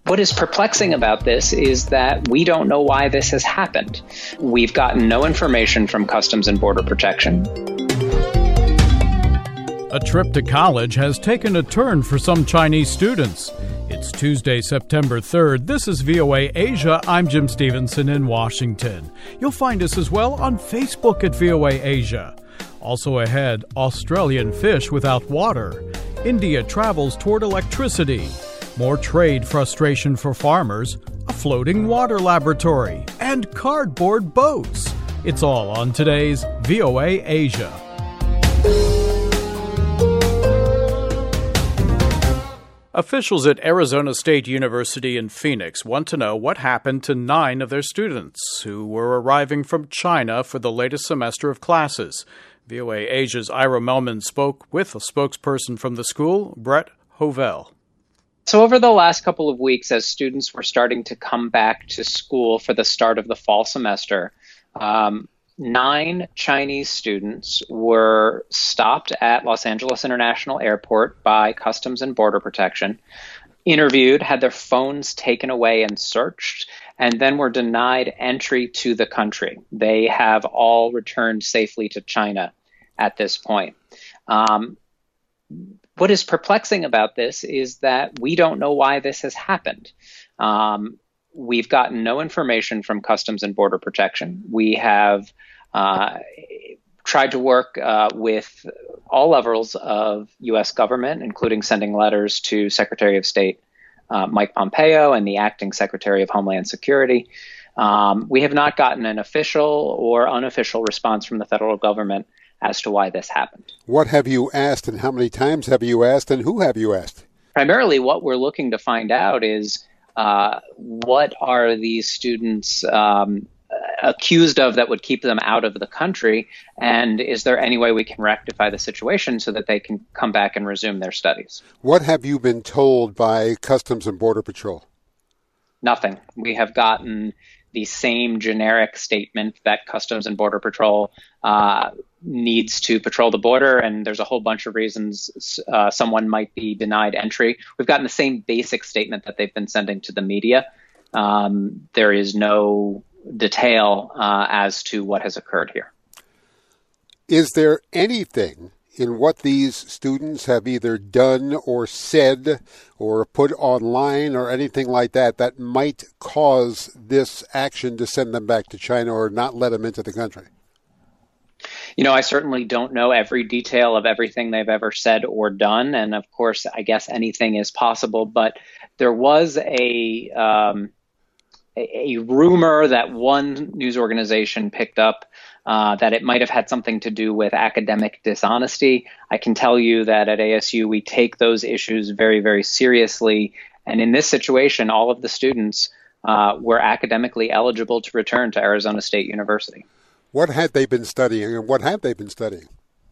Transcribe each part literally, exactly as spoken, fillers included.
What is perplexing about this is that we don't know why this has happened. We've gotten no information from Customs and Border Protection. A trip to college has taken a turn for some Chinese students. It's Tuesday, September third. This is V O A Asia. I'm Jim Stevenson in Washington. You'll find us as well on Facebook at V O A Asia. Also ahead, Australian fish without water. India travels toward electricity. More trade frustration for farmers. A floating water laboratory. And cardboard boats. It's all on today's V O A Asia. Officials at Arizona State University in Phoenix want to know what happened to nine of their students who were arriving from China for the latest semester of classes. V O A Asia's Ira Melman spoke with a spokesperson from the school, Brett Hovell. So over the last couple of weeks, as students were starting to come back to school for the start of the fall semester, um, nine Chinese students were stopped at Los Angeles International Airport by Customs and Border Protection, interviewed, had their phones taken away and searched, and then were denied entry to the country. They have all returned safely to China at this point. Um, what is perplexing about this is that we don't know why this has happened. Um, We've gotten no information from Customs and Border Protection. We have uh, tried to work uh, with all levels of U S government, including sending letters to Secretary of State uh, Mike Pompeo and the acting Secretary of Homeland Security. Um, we have not gotten an official or unofficial response from the federal government as to why this happened. What have you asked, and how many times have you asked, and who have you asked? Primarily, what we're looking to find out is Uh, what are these students um, accused of that would keep them out of the country? And is there any way we can rectify the situation so that they can come back and resume their studies? What have you been told by Customs and Border Patrol? Nothing. We have gotten the same generic statement that Customs and Border Patrol uh, needs to patrol the border, and there's a whole bunch of reasons uh, someone might be denied entry. We've gotten the same basic statement that they've been sending to the media. Um, there is no detail uh, as to what has occurred here. Is there anything in what these students have either done or said or put online or anything like that that might cause this action to send them back to China or not let them into the country? You know, I certainly don't know every detail of everything they've ever said or done. And of course, I guess anything is possible. But there was a um, a, a rumor that one news organization picked up uh, that it might have had something to do with academic dishonesty. I can tell you that at A S U, we take those issues very, very seriously. And in this situation, all of the students uh, were academically eligible to return to Arizona State University. What had they been studying, and what have they been studying?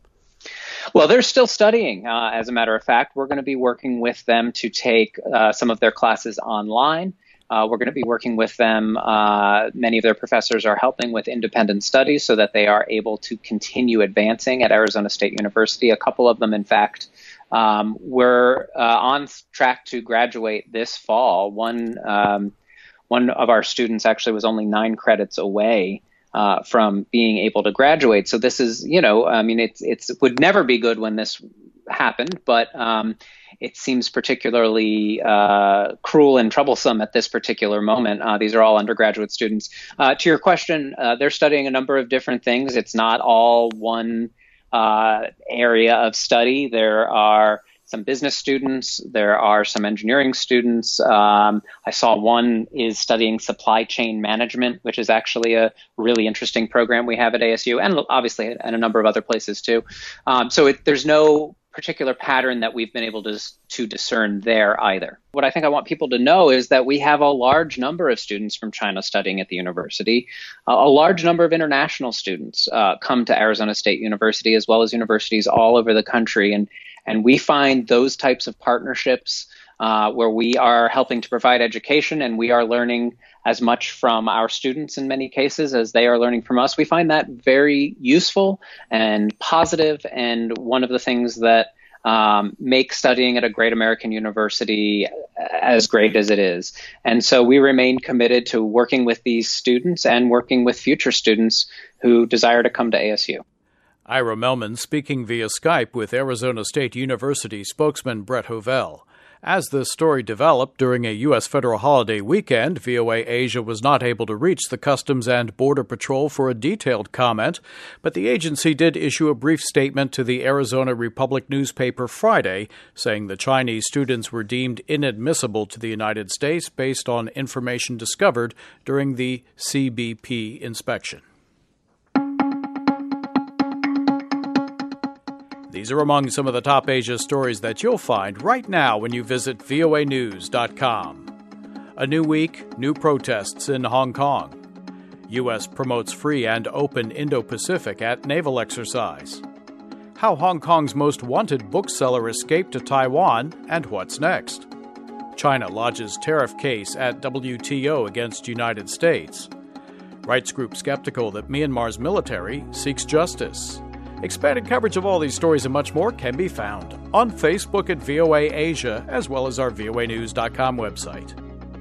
Well, they're still studying. Uh, as a matter of fact, we're going to be working with them to take uh, some of their classes online. Uh, we're going to be working with them. Uh, many of their professors are helping with independent studies so that they are able to continue advancing at Arizona State University. A couple of them, in fact, um, were uh, on track to graduate this fall. One, um, one of our students actually was only nine credits away Uh, from being able to graduate. So this is, you know, I mean, it's it's it would never be good when this happened, but um, it seems particularly uh, cruel and troublesome at this particular moment. Uh, these are all undergraduate students. Uh, to your question, uh, they're studying a number of different things. It's not all one uh, area of study. There are some business students. There are some engineering students. Um, I saw one is studying supply chain management, which is actually a really interesting program we have at A S U, and obviously at a number of other places too. Um, so it, there's no particular pattern that we've been able to, to discern there either. What I think I want people to know is that we have a large number of students from China studying at the university. Uh, a large number of international students uh, come to Arizona State University, as well as universities all over the country. And And we find those types of partnerships uh, where we are helping to provide education and we are learning as much from our students in many cases as they are learning from us. We find that very useful and positive, and one of the things that um, make studying at a great American university as great as it is. And so we remain committed to working with these students and working with future students who desire to come to A S U. Ira Melman speaking via Skype with Arizona State University spokesman Brett Hovell. As this story developed during a U S federal holiday weekend, V O A Asia was not able to reach the Customs and Border Patrol for a detailed comment, but the agency did issue a brief statement to the Arizona Republic newspaper Friday, saying the Chinese students were deemed inadmissible to the United States based on information discovered during the C B P inspection. These are among some of the top Asia stories that you'll find right now when you visit V O A news dot com. A new week, new protests in Hong Kong. U S promotes free and open Indo-Pacific at naval exercise. How Hong Kong's most wanted bookseller escaped to Taiwan, and what's next? China lodges tariff case at W T O against United States. Rights group skeptical that Myanmar's military seeks justice. Expanded coverage of all these stories and much more can be found on Facebook at V O A Asia, as well as our V O A news dot com website.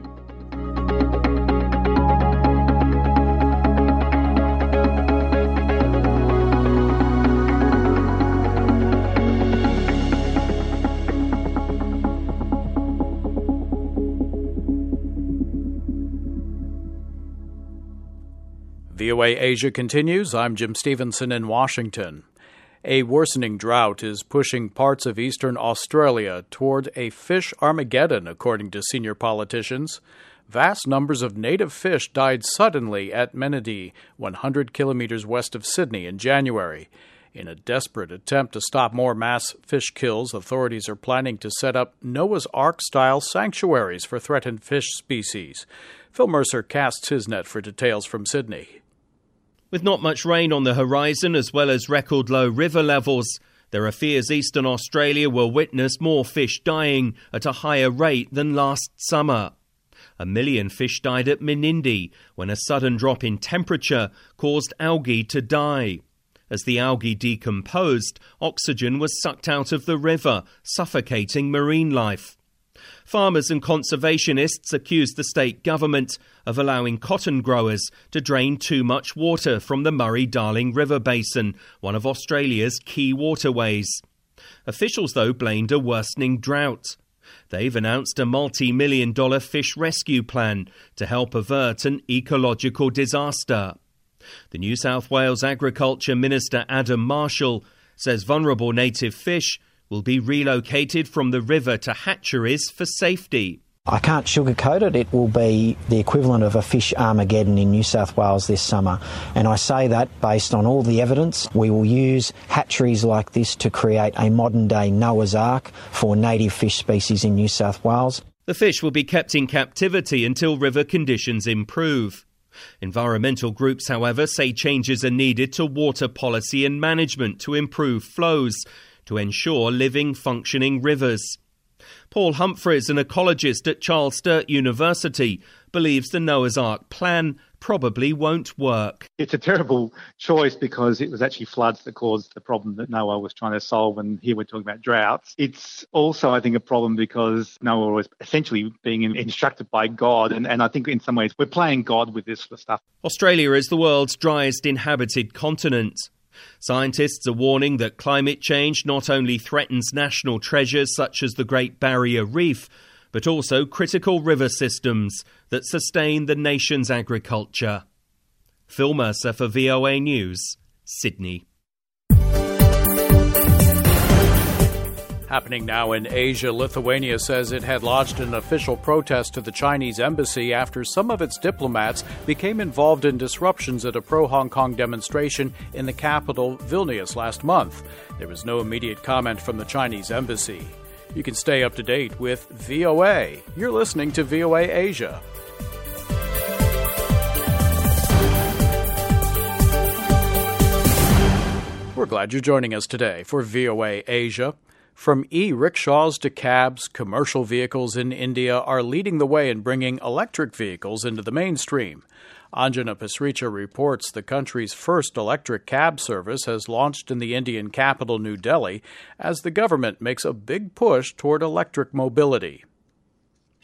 V O A Asia continues. I'm Jim Stevenson in Washington. A worsening drought is pushing parts of eastern Australia toward a fish Armageddon, according to senior politicians. Vast numbers of native fish died suddenly at Menindee, one hundred kilometers west of Sydney, in January. In a desperate attempt to stop more mass fish kills, authorities are planning to set up Noah's Ark-style sanctuaries for threatened fish species. Phil Mercer casts his net for details from Sydney. With not much rain on the horizon, as well as record low river levels, there are fears eastern Australia will witness more fish dying at a higher rate than last summer. A million fish died at Menindee when a sudden drop in temperature caused algae to die. As the algae decomposed, oxygen was sucked out of the river, suffocating marine life. Farmers and conservationists accuse the state government of allowing cotton growers to drain too much water from the Murray-Darling River Basin, one of Australia's key waterways. Officials, though, blamed a worsening drought. They've announced a multi-million dollar fish rescue plan to help avert an ecological disaster. The New South Wales Agriculture Minister Adam Marshall says vulnerable native fish will be relocated from the river to hatcheries for safety. I can't sugarcoat it. It will be the equivalent of a fish Armageddon in New South Wales this summer. And I say that based on all the evidence. We will use hatcheries like this to create a modern-day Noah's Ark for native fish species in New South Wales. The fish will be kept in captivity until river conditions improve. Environmental groups, however, say changes are needed to water policy and management to improve flows, to ensure living, functioning rivers. Paul Humphreys, an ecologist at Charles Sturt University, believes the Noah's Ark plan probably won't work. It's a terrible choice because it was actually floods that caused the problem that Noah was trying to solve, and here we're talking about droughts. It's also, I think, a problem because Noah was essentially being instructed by God, and, and I think in some ways we're playing God with this sort of stuff. Australia is the world's driest inhabited continent. Scientists are warning that climate change not only threatens national treasures such as the Great Barrier Reef, but also critical river systems that sustain the nation's agriculture. Phil Mercer for V O A News, Sydney. Happening now in Asia, Lithuania says it had lodged an official protest to the Chinese embassy after some of its diplomats became involved in disruptions at a pro-Hong Kong demonstration in the capital, Vilnius, last month. There was no immediate comment from the Chinese embassy. You can stay up to date with V O A. You're listening to V O A Asia. We're glad you're joining us today for V O A Asia. From e-rickshaws to cabs, commercial vehicles in India are leading the way in bringing electric vehicles into the mainstream. Anjana Pasricha reports the country's first electric cab service has launched in the Indian capital, New Delhi, as the government makes a big push toward electric mobility.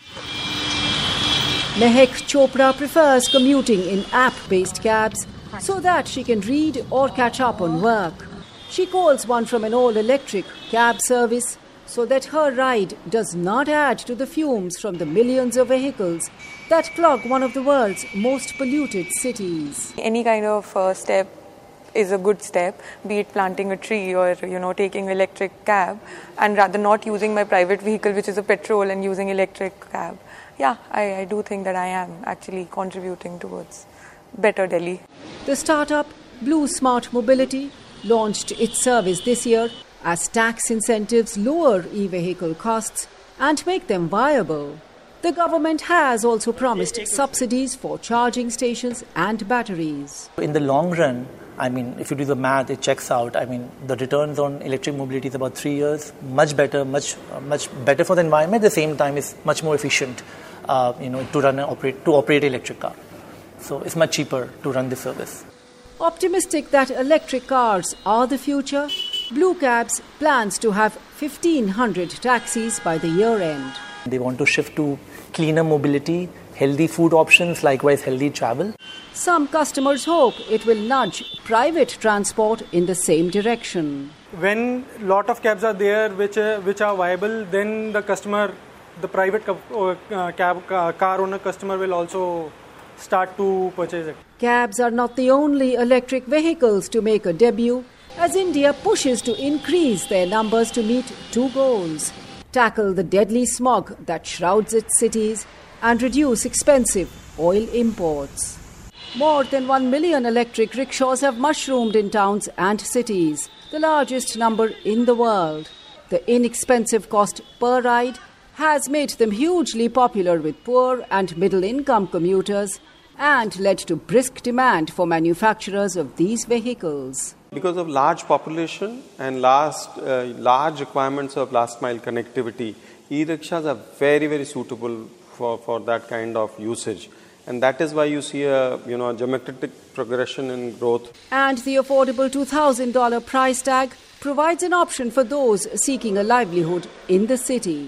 Mehak Chopra prefers commuting in app-based cabs so that she can read or catch up on work. She calls one from an all-electric cab service so that her ride does not add to the fumes from the millions of vehicles that clog one of the world's most polluted cities. Any kind of uh, step is a good step, be it planting a tree or, you know, taking electric cab, and rather not using my private vehicle, which is a petrol, and using electric cab. Yeah, I, I do think that I am actually contributing towards better Delhi. The startup Blue Smart Mobility launched its service this year as tax incentives lower e-vehicle costs and make them viable. The government has also promised subsidies for charging stations and batteries. In the long run, I mean, if you do the math, it checks out. I mean, the returns on electric mobility is about three years. Much better, much uh, much better for the environment. At the same time, it's much more efficient, uh, you know, to run and operate to operate an electric car. So it's much cheaper to run this service. Optimistic that electric cars are the future, Blue Cabs plans to have fifteen hundred taxis by the year end. They want to shift to cleaner mobility, healthy food options, likewise healthy travel. Some customers hope it will nudge private transport in the same direction. When a lot of cabs are there which uh, which are viable, then the customer, the private uh, cab uh, car owner customer will also start to purchase it. Cabs are not the only electric vehicles to make a debut, as India pushes to increase their numbers to meet two goals: tackle the deadly smog that shrouds its cities and reduce expensive oil imports. More than one million electric rickshaws have mushroomed in towns and cities, the largest number in the world. The inexpensive cost per ride has made them hugely popular with poor and middle-income commuters and led to brisk demand for manufacturers of these vehicles. Because of large population and last, uh, large requirements of last-mile connectivity, e-rickshaws are very, very suitable for, for that kind of usage. And that is why you see a you know a geometric progression in growth. And the affordable two thousand dollars price tag provides an option for those seeking a livelihood in the city.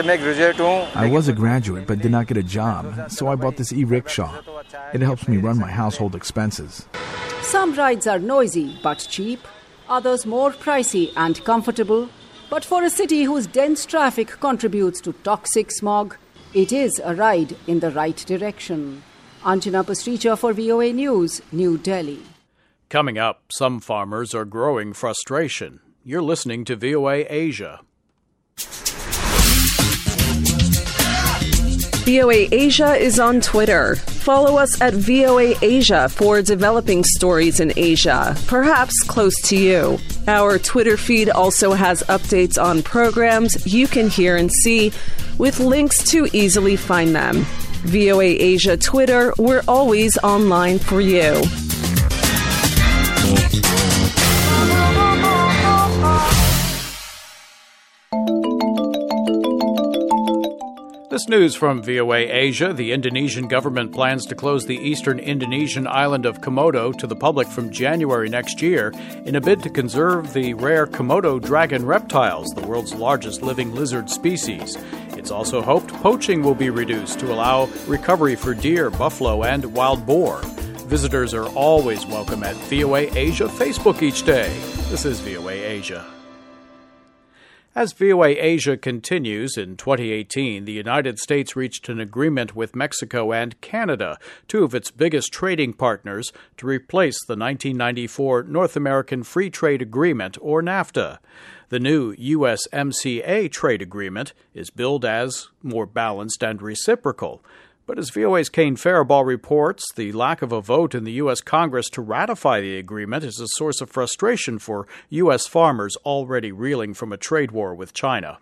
I was a graduate but did not get a job, so I bought this e-rickshaw. It helps me run my household expenses. Some rides are noisy but cheap, others more pricey and comfortable. But for a city whose dense traffic contributes to toxic smog, it is a ride in the right direction. Anjana Pastricha for V O A News, New Delhi. Coming up, some farmers are growing frustration. You're listening to V O A Asia. V O A Asia is on Twitter. Follow us at V O A Asia for developing stories in Asia, perhaps close to you. Our Twitter feed also has updates on programs you can hear and see, with links to easily find them. V O A Asia Twitter, we're always online for you. This news from V O A Asia: the Indonesian government plans to close the eastern Indonesian island of Komodo to the public from January next year in a bid to conserve the rare Komodo dragon reptiles, the world's largest living lizard species. It's also hoped poaching will be reduced to allow recovery for deer, buffalo, and wild boar. Visitors are always welcome at V O A Asia Facebook each day. This is V O A Asia. As V O A Asia continues, in twenty eighteen, the United States reached an agreement with Mexico and Canada, two of its biggest trading partners, to replace the nineteen ninety-four North American Free Trade Agreement, or NAFTA. The new U S M C A trade agreement is billed as more balanced and reciprocal. But as V O A's Kane Faribault reports, the lack of a vote in the U S Congress to ratify the agreement is a source of frustration for U S farmers already reeling from a trade war with China.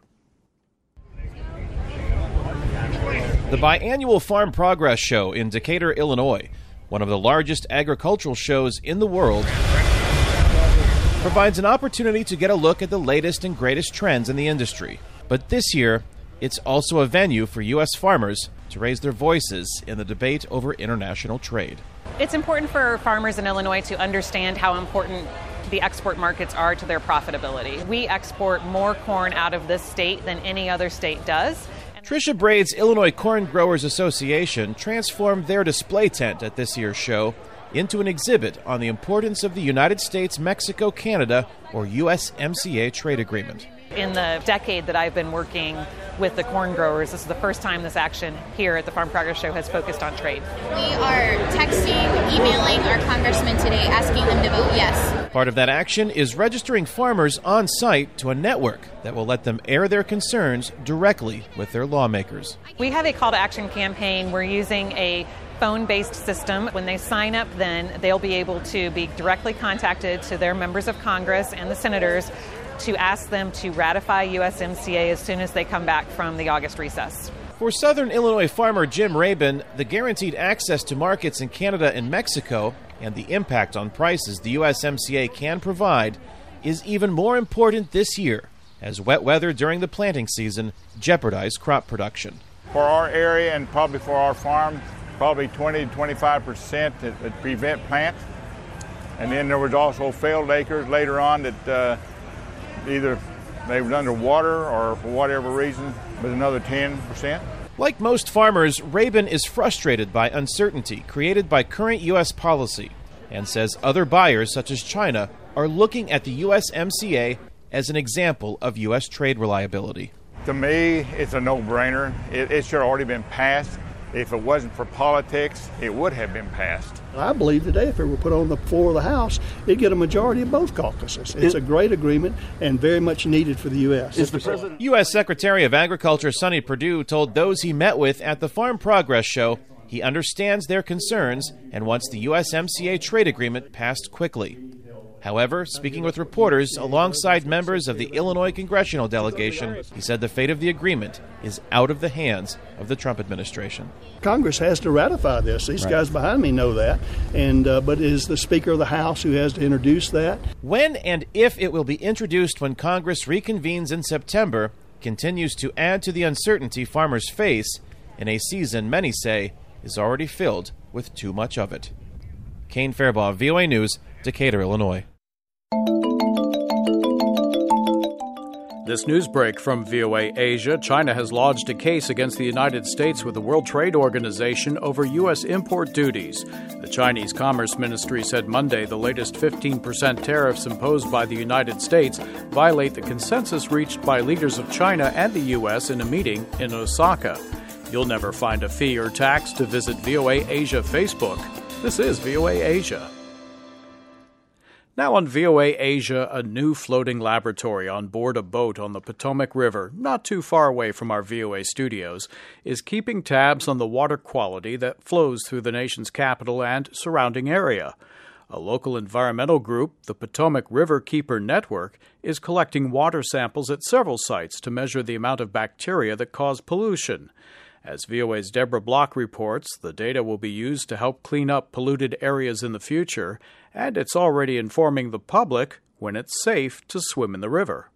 The biannual Farm Progress Show in Decatur, Illinois, one of the largest agricultural shows in the world, provides an opportunity to get a look at the latest and greatest trends in the industry. But this year, it's also a venue for U S farmers to raise their voices in the debate over international trade. It's important for farmers in Illinois to understand how important the export markets are to their profitability. We export more corn out of this state than any other state does. Tricia Braid's Illinois Corn Growers Association transformed their display tent at this year's show into an exhibit on the importance of the United States-Mexico-Canada, or U S M C A, trade agreement. In the decade that I've been working with the corn growers, this is the first time this action here at the Farm Progress Show has focused on trade. We are texting, emailing our congressman today, asking them to vote yes. Part of that action is registering farmers on site to a network that will let them air their concerns directly with their lawmakers. We have a call to action campaign. We're using a phone-based system. When they sign up, then they'll be able to be directly contacted to their members of Congress and the senators to ask them to ratify U S M C A as soon as they come back from the August recess. For Southern Illinois farmer Jim Rabin, the guaranteed access to markets in Canada and Mexico and the impact on prices the U S M C A can provide is even more important this year, as wet weather during the planting season jeopardized crop production. For our area and probably for our farm, probably twenty to twenty-five percent that, that prevent plants. And then there was also failed acres later on that uh, either they were underwater or for whatever reason was another ten percent. Like most farmers, Rabin is frustrated by uncertainty created by current U S policy and says other buyers, such as China, are looking at the U S M C A as an example of U S trade reliability. To me, it's a no-brainer. It, it should have already been passed. If it wasn't for politics, it would have been passed. I believe today if it were put on the floor of the House, it'd get a majority of both caucuses. It's a great agreement and very much needed for the U S Is the president- U S Secretary of Agriculture Sonny Perdue told those he met with at the Farm Progress Show he understands their concerns and wants the U S M C A trade agreement passed quickly. However, speaking with reporters alongside members of the Illinois congressional delegation, he said the fate of the agreement is out of the hands of the Trump administration. Congress has to ratify this. These right. guys behind me know that, and uh, but it is the Speaker of the House who has to introduce that. When and if it will be introduced when Congress reconvenes in September continues to add to the uncertainty farmers face in a season many say is already filled with too much of it. Kane Fairbaugh, V O A News, Decatur, Illinois. This news break from V O A Asia. China has lodged a case against the United States with the World Trade Organization over U S import duties. The Chinese Commerce Ministry said Monday the latest fifteen percent tariffs imposed by the United States violate the consensus reached by leaders of China and the U S in a meeting in Osaka. You'll never find a fee or tax to visit V O A Asia Facebook. This is V O A Asia. Now on V O A Asia, a new floating laboratory on board a boat on the Potomac River, not too far away from our V O A studios, is keeping tabs on the water quality that flows through the nation's capital and surrounding area. A local environmental group, the Potomac River Keeper Network, is collecting water samples at several sites to measure the amount of bacteria that cause pollution. As V O A's Deborah Block reports, the data will be used to help clean up polluted areas in the future, and it's already informing the public when it's safe to swim in the river.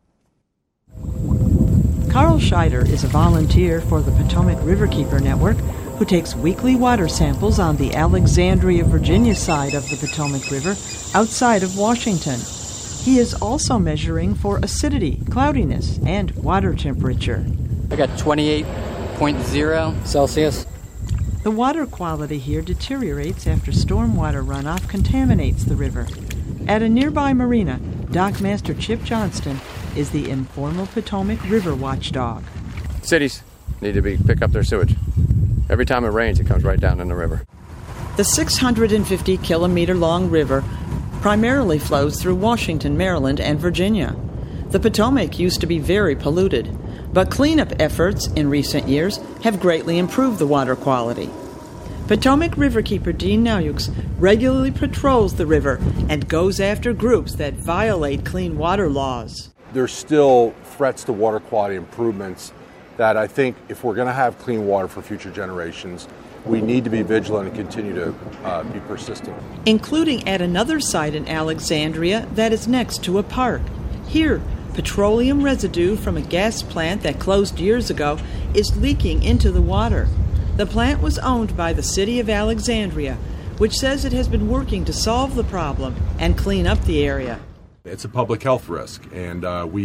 Carl Scheider is a volunteer for the Potomac Riverkeeper Network who takes weekly water samples on the Alexandria, Virginia side of the Potomac River outside of Washington. He is also measuring for acidity, cloudiness, and water temperature. I got twenty-eight point zero Celsius. The water quality here deteriorates after stormwater runoff contaminates the river. At a nearby marina, Dockmaster Chip Johnston is the informal Potomac River watchdog. Cities need to be pick up their sewage. Every time it rains, it comes right down in the river. The six hundred fifty kilometer long river primarily flows through Washington, Maryland, and Virginia. The Potomac used to be very polluted, but cleanup efforts in recent years have greatly improved the water quality. Potomac Riverkeeper Dean Nayux regularly patrols the river and goes after groups that violate clean water laws. There's still threats to water quality improvements that I think if we're going to have clean water for future generations, we need to be vigilant and continue to uh, be persistent. Including at another site in Alexandria that is next to a park. Here, petroleum residue from a gas plant that closed years ago is leaking into the water. The plant was owned by the city of Alexandria, which says it has been working to solve the problem and clean up the area. It's a public health risk, and uh, we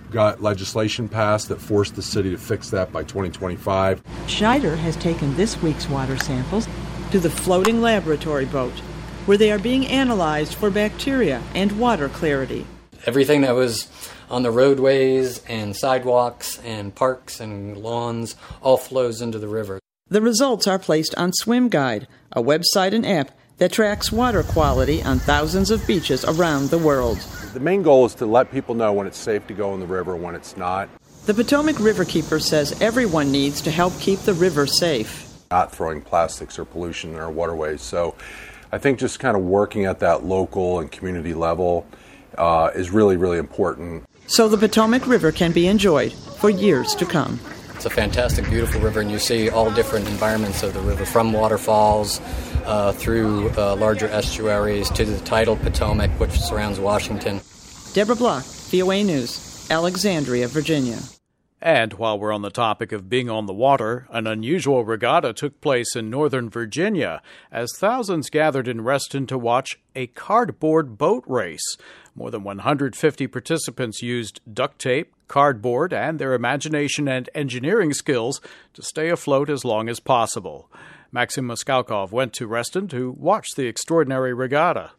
got legislation passed that forced the city to fix that by twenty twenty-five. Schneider has taken this week's water samples to the floating laboratory boat, where they are being analyzed for bacteria and water clarity. Everything that was on the roadways and sidewalks and parks and lawns all flows into the river. The results are placed on Swim Guide, a website and app that tracks water quality on thousands of beaches around the world. The main goal is to let people know when it's safe to go in the river and when it's not. The Potomac Riverkeeper says everyone needs to help keep the river safe. Not throwing plastics or pollution in our waterways. So I think just kind of working at that local and community level uh, is really, really important. So the Potomac River can be enjoyed for years to come. It's a fantastic, beautiful river, and you see all different environments of the river, from waterfalls uh, through uh, larger estuaries to the tidal Potomac, which surrounds Washington. Deborah Block, V O A News, Alexandria, Virginia. And while we're on the topic of being on the water, an unusual regatta took place in Northern Virginia as thousands gathered in Reston to watch a cardboard boat race. More than one hundred fifty participants used duct tape, cardboard, and their imagination and engineering skills to stay afloat as long as possible. Maxim Moskalkov went to Reston to watch the extraordinary regatta.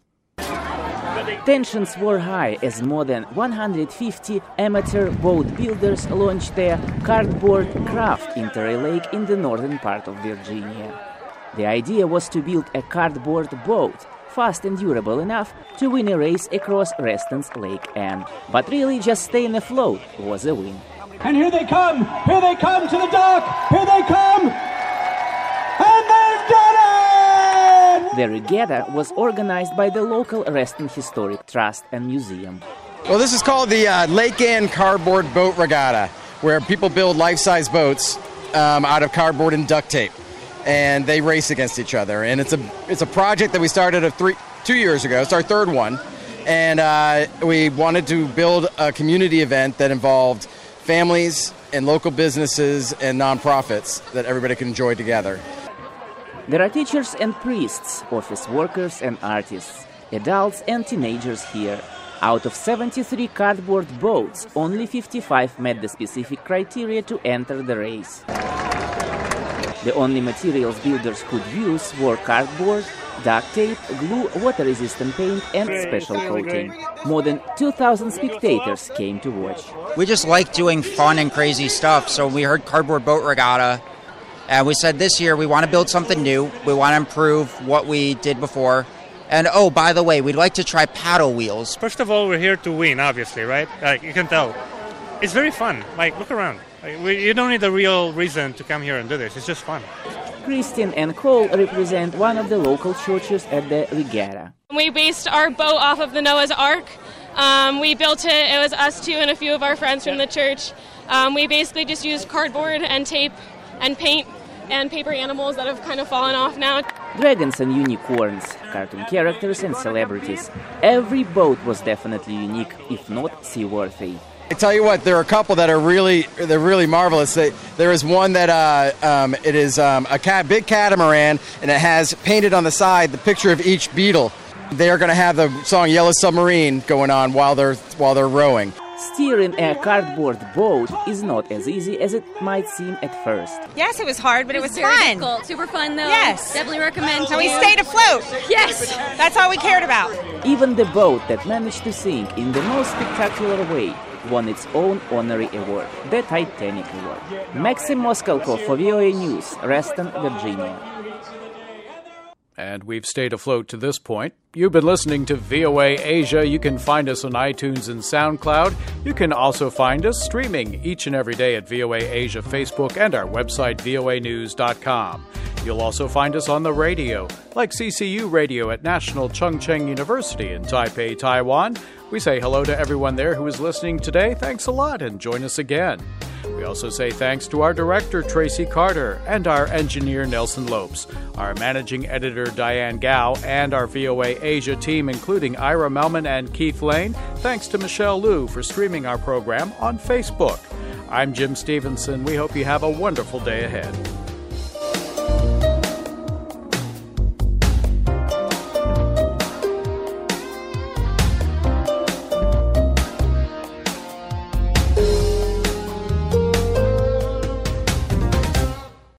Tensions were high as more than one hundred fifty amateur boat builders launched their cardboard craft into a lake in the northern part of Virginia. The idea was to build a cardboard boat, fast and durable enough to win a race across Reston's lake end. But really, just staying afloat was a win. And here they come! Here they come to the dock! Here they come! And they've done it! The regatta was organized by the local Reston Historic Trust and Museum. Well, this is called the uh, Lake End Cardboard Boat Regatta, where people build life-size boats um, out of cardboard and duct tape, and they race against each other. And it's a it's a project that we started a three two years ago. It's our third one, and uh, we wanted to build a community event that involved families and local businesses and nonprofits that everybody can enjoy together. There are teachers and priests, office workers and artists, adults and teenagers here. Out of seventy-three cardboard boats, only fifty-five met the specific criteria to enter the race. The only materials builders could use were cardboard, duct tape, glue, water-resistant paint, and special coating. More than two thousand spectators came to watch. We just like doing fun and crazy stuff, so we heard Cardboard Boat Regatta, and we said this year we want to build something new, we want to improve what we did before, and oh, by the way, we'd like to try paddle wheels. First of all, we're here to win, obviously, right? Like, you can tell. It's very fun. Like, look around. Like, we, you don't need a real reason to come here and do this. It's just fun. Christine and Cole represent one of the local churches at the regatta. We based our boat off of the Noah's Ark. Um, we built it. It was us two and a few of our friends from the church. Um, we basically just used cardboard and tape and paint and paper animals that have kind of fallen off now. Dragons and unicorns, cartoon characters and celebrities. Every boat was definitely unique, if not seaworthy. I tell you what, there are a couple that are really, they're really marvelous. They, there is one that uh, um, it is um, a cat, big catamaran, and it has painted on the side the picture of each beetle. They are going to have the song "Yellow Submarine" going on while they're while they're rowing. Steering a cardboard boat is not as easy as it might seem at first. Yes, it was hard, but it, it was, was very fun. Difficult. Super fun, though. Yes. Definitely recommend to And we you. stayed afloat. Yes. That's all we cared about. Even the boat that managed to sink in the most spectacular way won its own honorary award, the Titanic Award. Maxim Moskalkov for V O A News, Reston, Virginia. And we've stayed afloat to this point. You've been listening to V O A Asia. You can find us on iTunes and SoundCloud. You can also find us streaming each and every day at V O A Asia Facebook and our website, V O A news dot com. You'll also find us on the radio, like C C U Radio at National Chung Cheng University in Taipei, Taiwan. We say hello to everyone there who is listening today. Thanks a lot, and join us again. We also say thanks to our director, Tracy Carter, and our engineer, Nelson Lopes, our managing editor, Diane Gao, and our V O A Asia team, including Ira Melman and Keith Lane. Thanks to Michelle Liu for streaming our program on Facebook. I'm Jim Stevenson. We hope you have a wonderful day ahead.